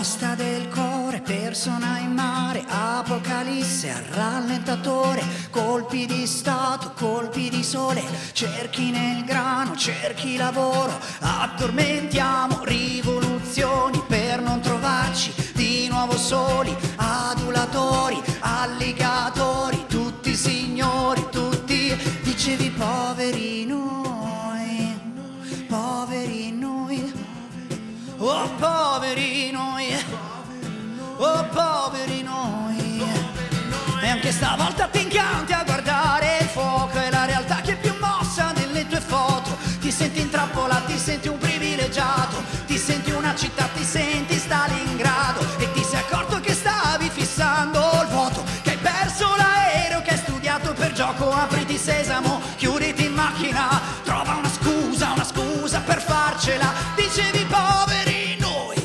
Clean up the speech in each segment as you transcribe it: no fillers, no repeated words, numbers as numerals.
Sosta del cuore, persona in mare, apocalisse al rallentatore, colpi di stato, colpi di sole, cerchi nel grano, cerchi lavoro, addormentiamo rivoluzioni per non trovarci di nuovo soli, adulatori, alligatori, tutti signori, tutti, dicevi poveri noi, poveri noi, oh poveri noi, oh poveri noi. E anche stavolta ti incanti a guardare il fuoco, è la realtà che è più mossa nelle tue foto. Ti senti intrappolato, ti senti un privilegiato, ti senti una città, ti senti Stalingrado, e ti sei accorto che stavi fissando il vuoto, che hai perso l'aereo, che hai studiato per gioco. Apriti sesamo, chiuditi in macchina, trova una scusa per farcela. Dicevi poveri noi,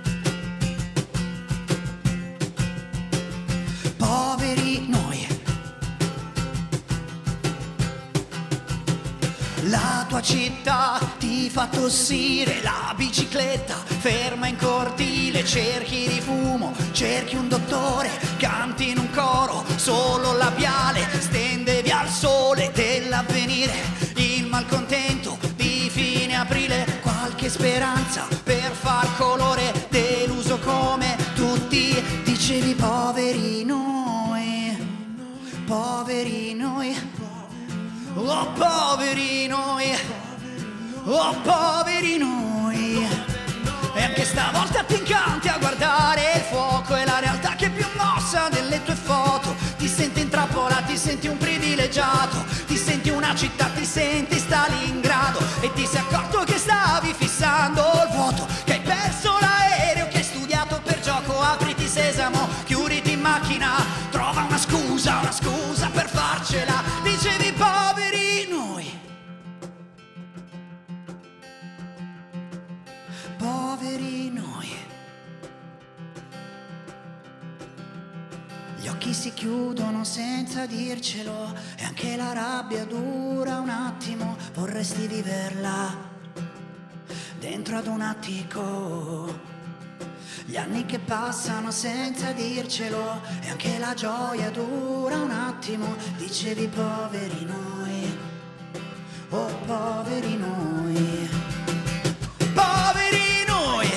poveri noi. La tua città ti fa tossire, la bicicletta ferma in cortile, cerchi di fumo, cerchi un dottore, canti in un coro solo labiale, stende via il sole dell'avvenire, il malcontento di fine aprile, qualche speranza per far colore, deluso come tutti, dicevi poveri noi, poveri noi. Oh poveri noi, oh poveri noi. E anche stavolta ti incanti a guardare il fuoco, è la realtà che è più mossa nelle tue foto. Ti senti intrappolato, ti senti un privilegiato, ti senti una città, ti senti Stalingrado, e ti sei accorto che stavi fissando il vuoto, che hai perso l'aereo, che hai studiato per gioco. Apriti sesamo, chiuditi in macchina, trova una scusa per farcela. Dicevi poveri noi, poveri noi. Gli occhi si chiudono senza dircelo, e anche la rabbia dura un attimo, vorresti viverla dentro ad un attico. Gli anni che passano senza dircelo, e anche la gioia dura un attimo, dicevi poveri noi, oh poveri noi, poveri noi,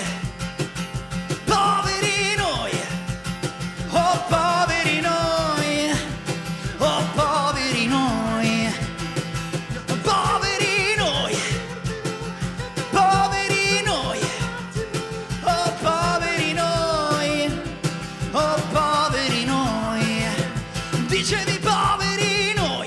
poveri noi, oh poveri noi, oh poveri noi, poveri noi, poveri noi, oh poveri noi, oh poveri noi, dicevi poveri noi.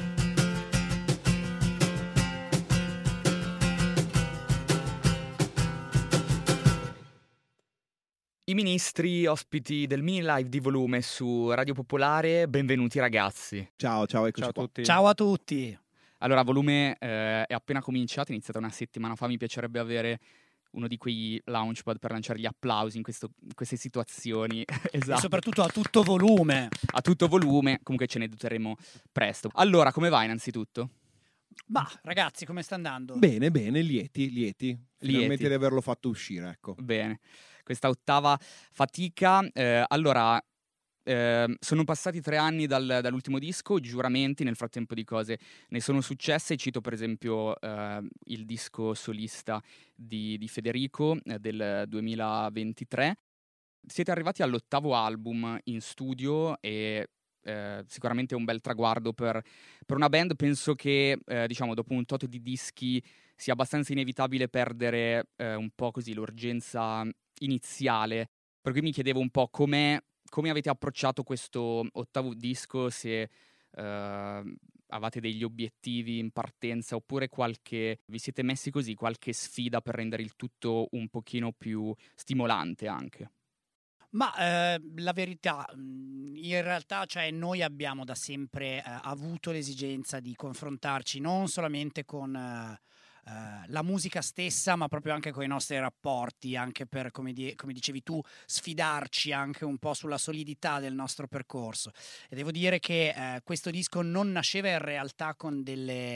I ministri ospiti del mini live di Volume su Radio Popolare, benvenuti ragazzi. Ciao, eccoci Ciao a qua. tutti. Ciao a tutti. Allora, Volume è appena cominciato, è iniziata una settimana fa, mi piacerebbe avere uno di quei launchpad per lanciare gli applausi in queste situazioni. E Esatto, soprattutto a tutto volume. a tutto volume, comunque ce ne doteremo presto. Allora, come va innanzitutto? Ma ragazzi, come sta andando? Bene, lieti. Finalmente di averlo fatto uscire, ecco. Bene, questa ottava fatica. Allora, sono passati 3 anni dall'ultimo disco, giuramenti, nel frattempo di cose ne sono successe. Cito per esempio il disco solista di Federico del 2023. Siete arrivati all'8° album in studio e sicuramente è un bel traguardo per una band. Penso che diciamo dopo un tot di dischi sia abbastanza inevitabile perdere un po' così l'urgenza iniziale, per cui mi chiedevo un po' come avete approcciato questo 8° disco, se avete degli obiettivi in partenza oppure vi siete messi così qualche sfida per rendere il tutto un pochino più stimolante anche. Ma la verità, in realtà, cioè, noi abbiamo da sempre avuto l'esigenza di confrontarci non solamente con la musica stessa, ma proprio anche con i nostri rapporti, anche per, come dicevi tu, sfidarci anche un po' sulla solidità del nostro percorso. E devo dire che questo disco non nasceva in realtà con delle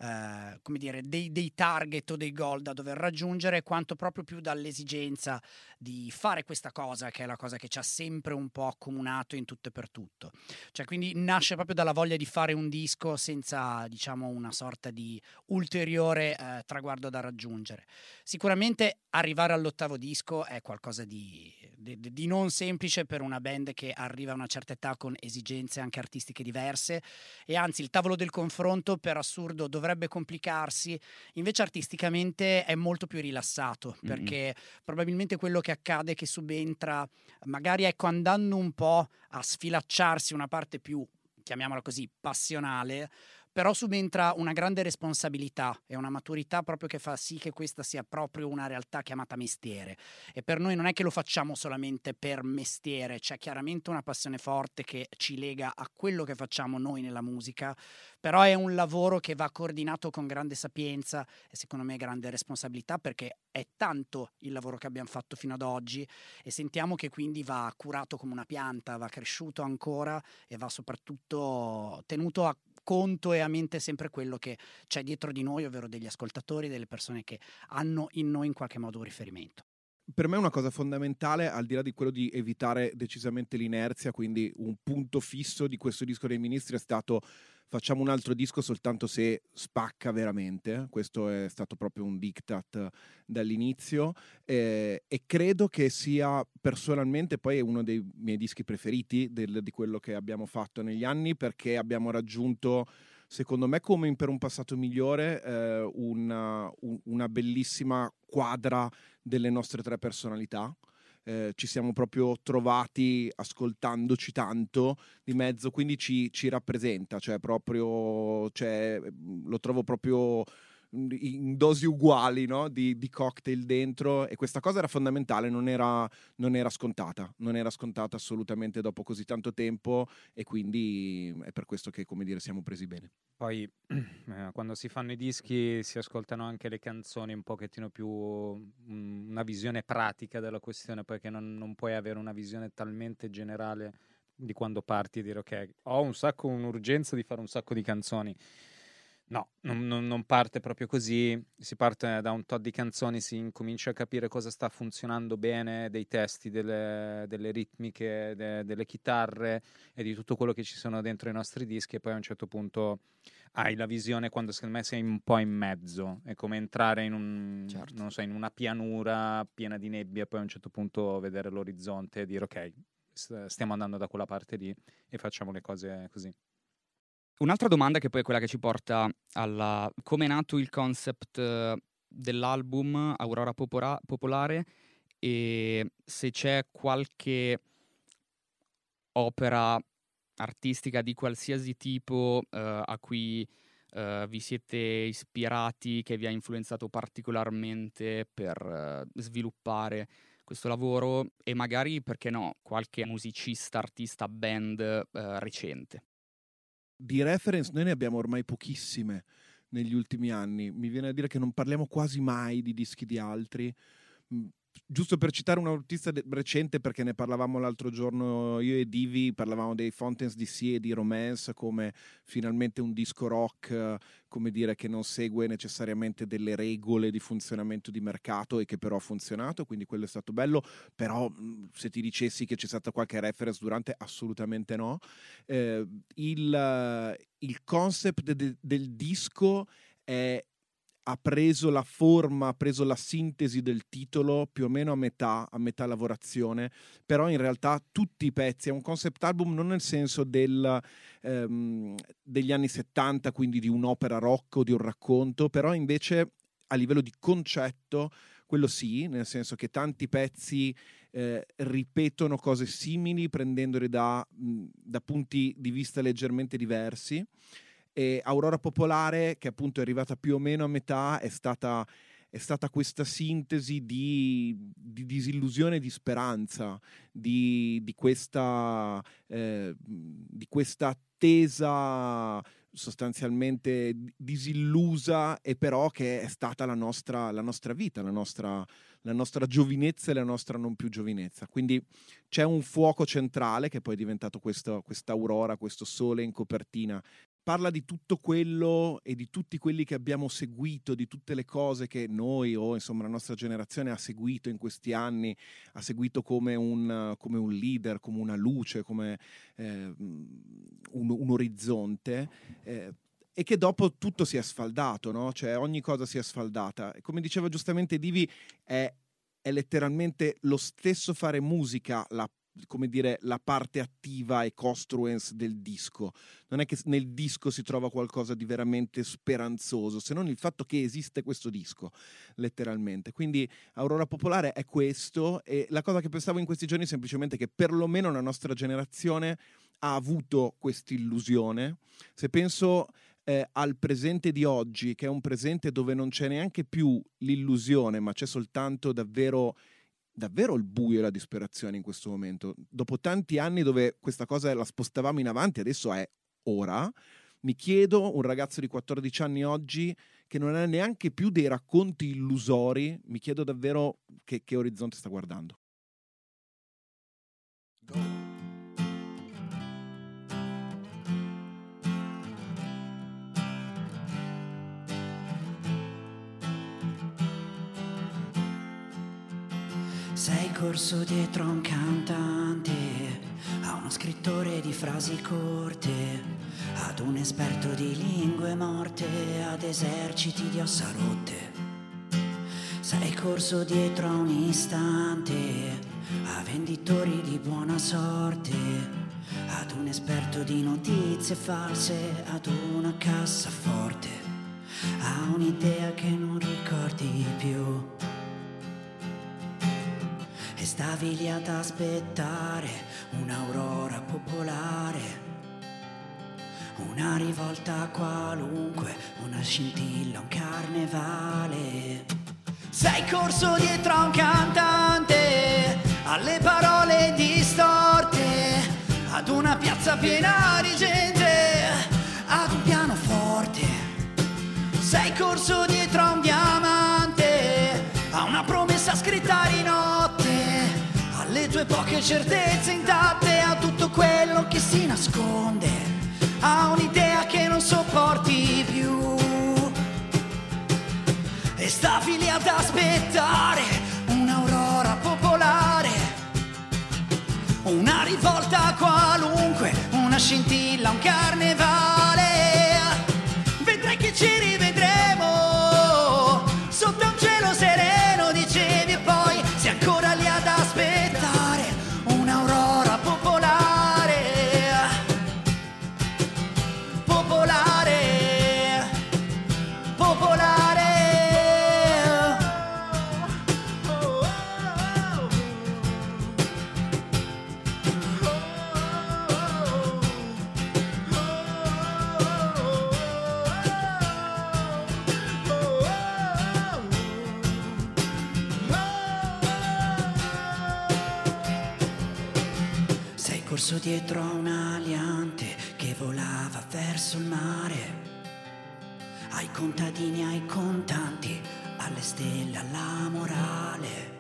come dire, dei target o dei goal da dover raggiungere, quanto proprio più dall'esigenza di fare questa cosa, che è la cosa che ci ha sempre un po' accomunato in tutto e per tutto. Cioè, quindi nasce proprio dalla voglia di fare un disco senza, diciamo, una sorta di ulteriore traguardo da raggiungere. Sicuramente arrivare all'8º disco è qualcosa di non semplice per una band che arriva a una certa età con esigenze anche artistiche diverse, e anzi il tavolo del confronto per assurdo dovrebbe complicarsi, invece artisticamente è molto più rilassato, perché probabilmente quello che accade è che subentra, magari ecco, andando un po' a sfilacciarsi una parte più, chiamiamola così, passionale, però subentra una grande responsabilità e una maturità proprio che fa sì che questa sia proprio una realtà chiamata mestiere. E per noi non è che lo facciamo solamente per mestiere, c'è chiaramente una passione forte che ci lega a quello che facciamo noi nella musica, però è un lavoro che va coordinato con grande sapienza e secondo me grande responsabilità, perché è tanto il lavoro che abbiamo fatto fino ad oggi e sentiamo che quindi va curato come una pianta, va cresciuto ancora e va soprattutto tenuto a conto e a mente sempre quello che c'è dietro di noi, ovvero degli ascoltatori, delle persone che hanno in noi in qualche modo un riferimento. Per me una cosa fondamentale, al di là di quello di evitare decisamente l'inerzia, quindi un punto fisso di questo disco dei Ministri è stato: facciamo un altro disco soltanto se spacca veramente. Questo è stato proprio un diktat dall'inizio, e credo che sia personalmente poi uno dei miei dischi preferiti di quello che abbiamo fatto negli anni, perché abbiamo raggiunto, secondo me come per un passato migliore, una bellissima quadra delle nostre 3 personalità. Ci siamo proprio trovati ascoltandoci tanto di mezzo, quindi ci rappresenta, cioè proprio, cioè, lo trovo proprio in dosi uguali, no? di cocktail dentro, e questa cosa era fondamentale, non era scontata assolutamente dopo così tanto tempo, e quindi è per questo che, come dire, siamo presi bene. Poi quando si fanno i dischi si ascoltano anche le canzoni un pochettino più una visione pratica della questione, perché non puoi avere una visione talmente generale di quando parti e dire ok, ho un'urgenza di fare un sacco di canzoni. No, non parte proprio così, si parte da un tot di canzoni, si incomincia a capire cosa sta funzionando bene, dei testi, delle ritmiche, delle chitarre e di tutto quello che ci sono dentro i nostri dischi, e poi a un certo punto hai la visione quando secondo me sei un po' in mezzo, è come entrare in Certo. non so, in una pianura piena di nebbia e poi a un certo punto vedere l'orizzonte e dire ok, stiamo andando da quella parte lì e facciamo le cose così. Un'altra domanda, che poi è quella che ci porta alla come è nato il concept dell'album Aurora Popolare, e se c'è qualche opera artistica di qualsiasi tipo a cui vi siete ispirati, che vi ha influenzato particolarmente per sviluppare questo lavoro, e magari, perché no, qualche musicista, artista, band recente. Di reference noi ne abbiamo ormai pochissime negli ultimi anni. Mi viene a dire che non parliamo quasi mai di dischi di altri. Giusto per citare un artista recente, perché ne parlavamo l'altro giorno io e Divi, parlavamo dei Fontaines DC e di Romance come finalmente un disco rock, come dire, che non segue necessariamente delle regole di funzionamento di mercato e che però ha funzionato, quindi quello è stato bello. Però se ti dicessi che c'è stata qualche reference durante, assolutamente no. Il concept del disco ha preso la forma, ha preso la sintesi del titolo più o meno a metà lavorazione, però in realtà tutti i pezzi, è un concept album non nel senso degli anni 70, quindi di un'opera rock o di un racconto, però invece a livello di concetto, quello sì, nel senso che tanti pezzi ripetono cose simili, prendendole da punti di vista leggermente diversi. E Aurora Popolare, che appunto è arrivata più o meno a metà, è stata questa sintesi di disillusione e di speranza, di questa attesa sostanzialmente disillusa, e però che è stata la nostra vita, la nostra giovinezza e la nostra non più giovinezza. Quindi c'è un fuoco centrale che poi è diventato questa aurora, questo sole in copertina parla di tutto quello e di tutti quelli che abbiamo seguito, di tutte le cose che noi o insomma la nostra generazione ha seguito in questi anni, ha seguito come un leader, come una luce, come un orizzonte, e che dopo tutto si è sfaldato, no? Cioè ogni cosa si è sfaldata. E come diceva giustamente Divi, è letteralmente lo stesso fare musica, come dire, la parte attiva e construence del disco. Non è che nel disco si trova qualcosa di veramente speranzoso, se non il fatto che esiste questo disco, letteralmente. Quindi Aurora Popolare è questo, e la cosa che pensavo in questi giorni è semplicemente che perlomeno la nostra generazione ha avuto quest'illusione. Se penso al presente di oggi, che è un presente dove non c'è neanche più l'illusione, ma c'è soltanto davvero il buio e la disperazione in questo momento. Dopo tanti anni dove questa cosa la spostavamo in avanti, adesso è ora. Mi chiedo, un ragazzo di 14 anni oggi che non ha neanche più dei racconti illusori, mi chiedo davvero che orizzonte sta guardando. Sei corso dietro a un cantante, a uno scrittore di frasi corte, ad un esperto di lingue morte, ad eserciti di ossa rotte. Sei corso dietro a un istante, a venditori di buona sorte, ad un esperto di notizie false, ad una cassaforte, a un'idea che non ricordi più. E stavi lì ad aspettare un'aurora popolare, una rivolta qualunque, una scintilla, un carnevale. Sei corso dietro a un cantante, alle parole distorte, ad una piazza piena di gente, ad un pianoforte. Sei corso dietro a un diamante, a una promessa scritta di notte, alle tue poche certezze intatte, a tutto quello che si nasconde, a un'idea che non sopporti più. E stavi lì ad aspettare un'aurora popolare, una rivolta qualunque, una scintilla, un carnevale. Vedrai che ci rivedremo sotto un cielo sereno, dicevi, e poi sei ancora lì ad aspettare un'aurora popolare, popolare, popolare. Sei corso dietro a un aliante che volava verso il mare, ai contadini, ai contanti, alle stelle, alla morale.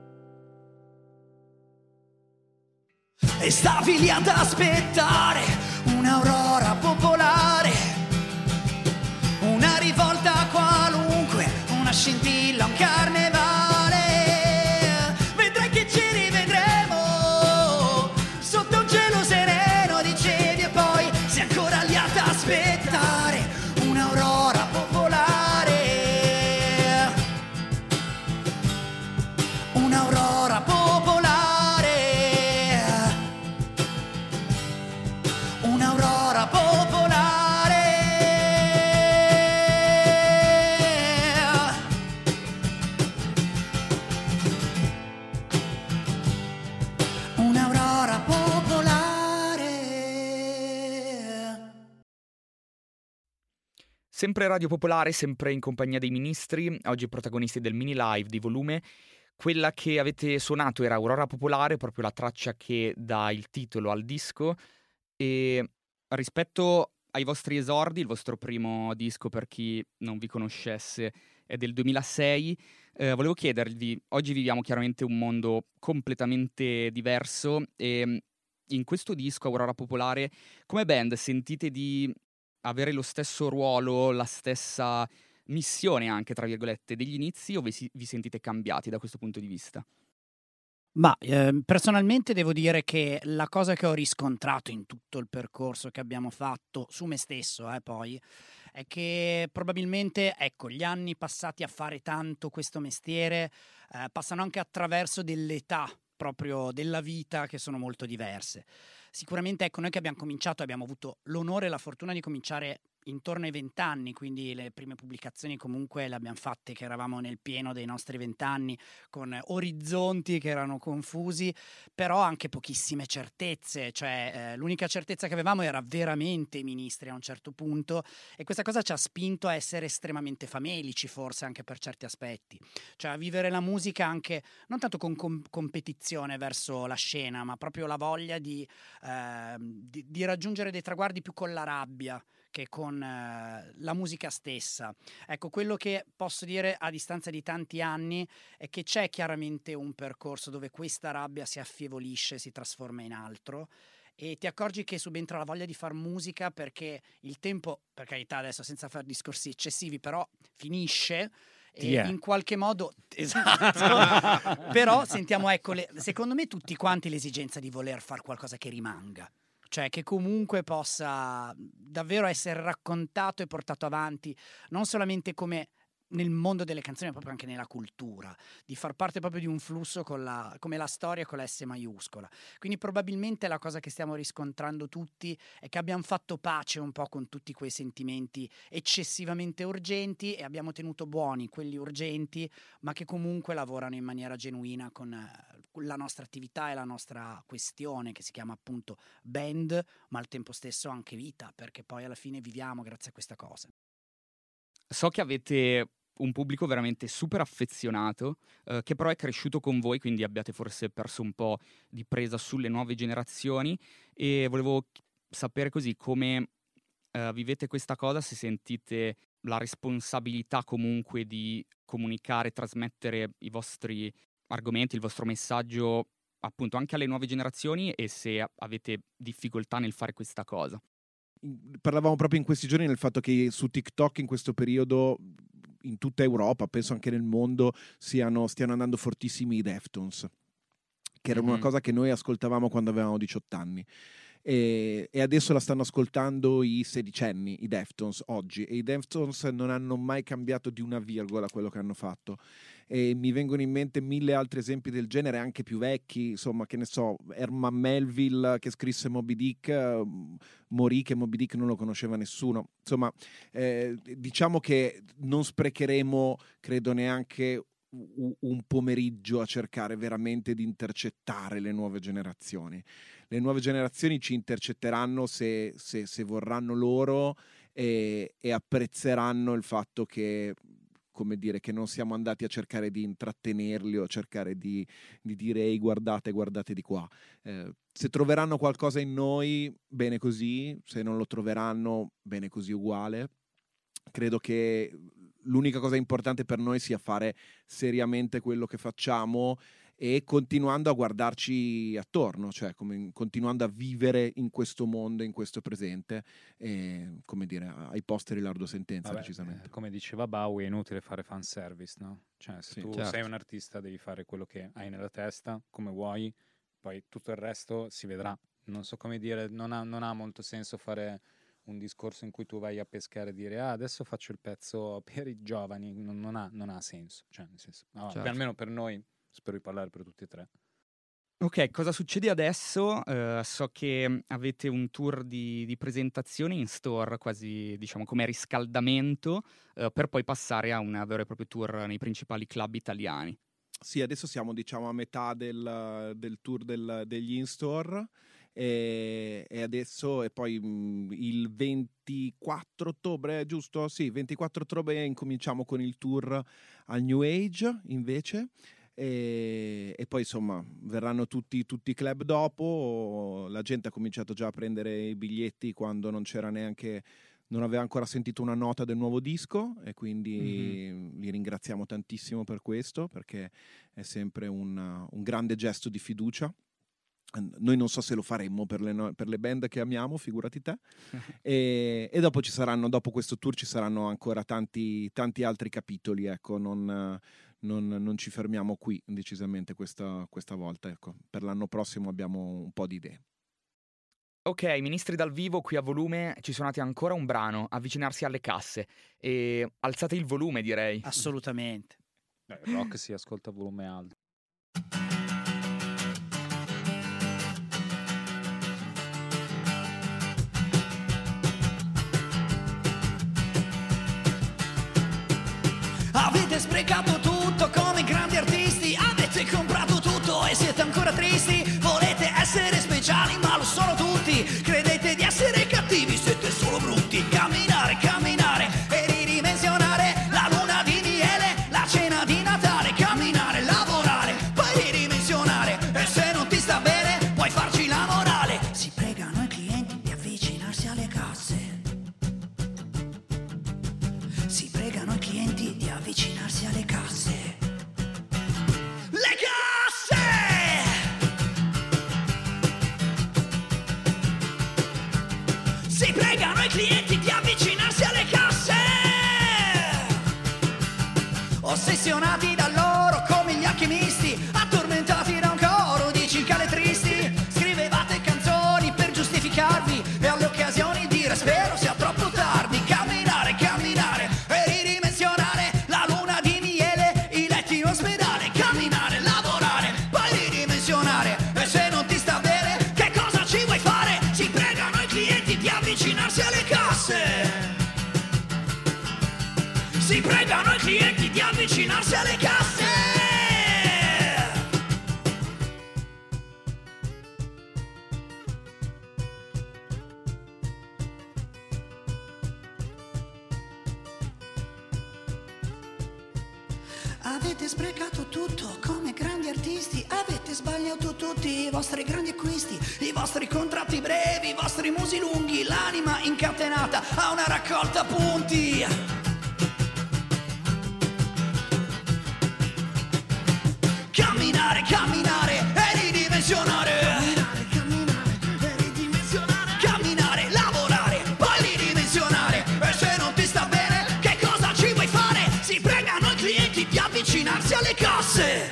E stavi lì ad aspettare un'aurora popolare, una rivolta qualunque, una scintilla, un carnevale. Vedrai che ci rivedremo sotto un cielo sereno, dicevi, e poi sei ancora lì ad aspettare un'aurora popolare, un'aurora popolare, un'aurora popolare, un'aurora popolare. Sempre Radio Popolare, sempre in compagnia dei Ministri, oggi protagonisti del mini live di Volume. Quella che avete suonato era Aurora Popolare, proprio la traccia che dà il titolo al disco. E rispetto ai vostri esordi, il vostro primo disco, per chi non vi conoscesse, è del 2006, volevo chiedervi, oggi viviamo chiaramente un mondo completamente diverso e in questo disco, Aurora Popolare, come band sentite di avere lo stesso ruolo, la stessa missione anche, tra virgolette, degli inizi, o vi sentite cambiati da questo punto di vista? Ma personalmente devo dire che la cosa che ho riscontrato in tutto il percorso che abbiamo fatto su me stesso, poi, è che probabilmente, ecco, gli anni passati a fare tanto questo mestiere passano anche attraverso delle età proprio della vita che sono molto diverse. Sicuramente, ecco, noi che abbiamo cominciato, abbiamo avuto l'onore e la fortuna di cominciare intorno ai 20 anni, quindi le prime pubblicazioni comunque le abbiamo fatte che eravamo nel pieno dei nostri 20 anni, con orizzonti che erano confusi, però anche pochissime certezze, cioè l'unica certezza che avevamo era veramente i ministri a un certo punto, e questa cosa ci ha spinto a essere estremamente famelici, forse anche per certi aspetti, cioè a vivere la musica anche non tanto con competizione verso la scena, ma proprio la voglia di raggiungere dei traguardi più con la rabbia che con la musica stessa. Ecco, quello che posso dire a distanza di tanti anni è che c'è chiaramente un percorso dove questa rabbia si affievolisce, si trasforma in altro, e ti accorgi che subentra la voglia di far musica, perché il tempo, per carità, adesso senza fare discorsi eccessivi, però finisce. E in qualche modo, esatto, però sentiamo, ecco, secondo me tutti quanti l'esigenza di voler fare qualcosa che rimanga, cioè che comunque possa davvero essere raccontato e portato avanti, non solamente come nel mondo delle canzoni, ma proprio anche nella cultura, di far parte proprio di un flusso come la storia con la S maiuscola. Quindi probabilmente la cosa che stiamo riscontrando tutti è che abbiamo fatto pace un po' con tutti quei sentimenti eccessivamente urgenti, e abbiamo tenuto buoni quelli urgenti, ma che comunque lavorano in maniera genuina con la nostra attività e la nostra questione, che si chiama appunto band, ma al tempo stesso anche vita, perché poi alla fine viviamo grazie a questa cosa. So che avete un pubblico veramente super affezionato, che però è cresciuto con voi, quindi abbiate forse perso un po' di presa sulle nuove generazioni, e volevo sapere così come vivete questa cosa, se sentite la responsabilità comunque di comunicare, trasmettere i vostri argomenti, il vostro messaggio appunto anche alle nuove generazioni, e se avete difficoltà nel fare questa cosa. Parlavamo proprio in questi giorni del fatto che su TikTok in questo periodo, in tutta Europa, penso anche nel mondo, stiano andando fortissimi i Deftones, che era una cosa che noi ascoltavamo quando avevamo 18 anni. E adesso la stanno ascoltando i sedicenni, i Deftones, oggi. E i Deftones non hanno mai cambiato di una virgola quello che hanno fatto. E mi vengono in mente 1000 altri esempi del genere, anche più vecchi, insomma, che ne so, Herman Melville che scrisse Moby Dick, morì che Moby Dick non lo conosceva nessuno. Insomma, diciamo che non sprecheremo, credo, neanche un pomeriggio a cercare veramente di intercettare le nuove generazioni. Le nuove generazioni ci intercetteranno se vorranno loro, e apprezzeranno il fatto che, come dire, che non siamo andati a cercare di intrattenerli o a cercare di dire ehi, guardate di qua. Se troveranno qualcosa in noi, bene così; se non lo troveranno, bene così uguale. Credo che l'unica cosa importante per noi sia fare seriamente quello che facciamo, e continuando a guardarci attorno, cioè continuando a vivere in questo mondo, in questo presente, e, come dire, ai posteri lardo sentenza. Vabbè, decisamente. Come diceva Bowie, è inutile fare fanservice, no? Cioè, se tu certo. sei un artista devi fare quello che hai nella testa, come vuoi, poi tutto il resto si vedrà. Non so come dire, non ha molto senso fare un discorso in cui tu vai a pescare e dire adesso faccio il pezzo per i giovani, non ha senso, cioè, nel senso, certo. Almeno per noi, spero di parlare per tutti e tre. Ok, cosa succede adesso? So che avete un tour di presentazione in store, quasi diciamo come riscaldamento, per poi passare a un vero e proprio tour nei principali club italiani. Sì, adesso siamo, diciamo, a metà del tour degli in-store, e adesso, e poi il 24 ottobre, giusto? Sì, 24 ottobre incominciamo con il tour al New Age, invece, e poi insomma verranno tutti i club dopo. La gente ha cominciato già a prendere i biglietti quando non aveva ancora sentito una nota del nuovo disco, e quindi li ringraziamo tantissimo per questo, perché è sempre un grande gesto di fiducia. Noi non so se lo faremmo per le band che amiamo, figurati te. E dopo dopo questo tour ci saranno ancora tanti altri capitoli, ecco, non ci fermiamo qui decisamente questa volta, ecco. Per l'anno prossimo abbiamo un po' di idee. Ok, Ministri dal vivo, qui a Volume ci suonate ancora un brano, Avvicinarsi alle casse, e alzate il volume, direi. Assolutamente. Il rock si ascolta a volume alto. Avete sprecato tutto come grandi artisti, avete comprato tutto e siete ancora tristi. Volete essere speciali ma lo sono tutti, credete di essere cattivi, siete solo brutti. Camminare, camminare e ridimensionare la luna di miele, la cena di Natale. Camminare, lavorare, poi ridimensionare, e se non ti sta bene puoi farci la morale. Si pregano i clienti di avvicinarsi alle casse. Si pregano i clienti di avvicinarsi alle casse. Le casse! Si pregano i clienti di avvicinarsi alle casse. Ossessionati da loro come gli alchimisti, addormentati da un coro di cicale tristi. Scrivevate canzoni per giustificarvi e alle occasioni dire spero sia troppo tardi. Camminare, camminare e ridimensionare la luna di miele, i letti in ospedale. Camminare, lavorare, poi ridimensionare, e se non ti sta bene che cosa ci vuoi fare? Si pregano i clienti di avvicinarsi alle casse. Si pregano i clienti di avvicinarsi alle casse. Avete sprecato tutto come grandi artisti, avete sbagliato tutti i vostri grandi acquisti, i vostri contratti brevi, i vostri musi lunghi, l'anima incatenata a una raccolta punti. Camminare, camminare e ridimensionare. Camminare, lavorare, poi ridimensionare, e se non ti sta bene che cosa ci vuoi fare? Si pregano i clienti di avvicinarsi alle casse.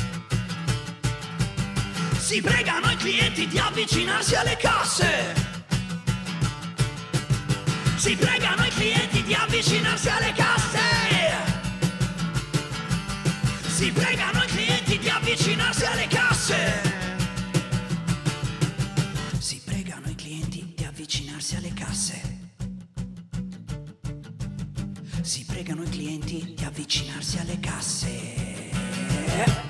Si pregano i clienti di avvicinarsi alle casse. Si pregano i clienti di avvicinarsi alle casse. Si pregano i clienti di avvicinarsi alle casse. Si pregano i clienti di avvicinarsi alle casse. Si pregano i clienti di avvicinarsi alle casse.